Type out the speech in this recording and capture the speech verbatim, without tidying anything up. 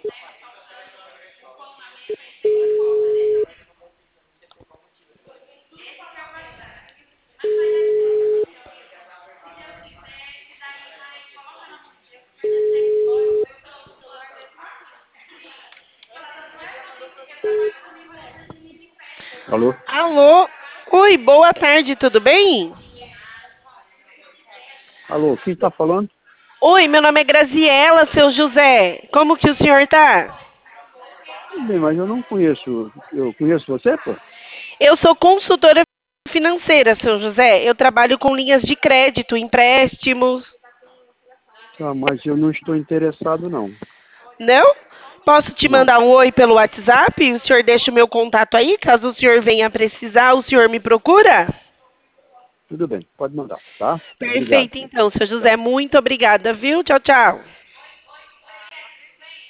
Alô? Alô? Oi, boa tarde, tudo bem? Alô, quem está falando? Oi, meu nome é Graziela, seu José. Como que o senhor tá? Tudo bem, mas eu não conheço. Eu conheço você, pô? Eu sou consultora financeira, seu José. Eu trabalho com linhas de crédito, empréstimos. Ah, mas eu não estou interessado, não. Não? Posso te Não. mandar um oi pelo WhatsApp? O senhor deixa o meu contato aí, caso o senhor venha precisar, o senhor me procura? Tudo bem, pode mandar, tá? Obrigado. Perfeito, então, seu José. Muito obrigada, viu? Tchau, tchau.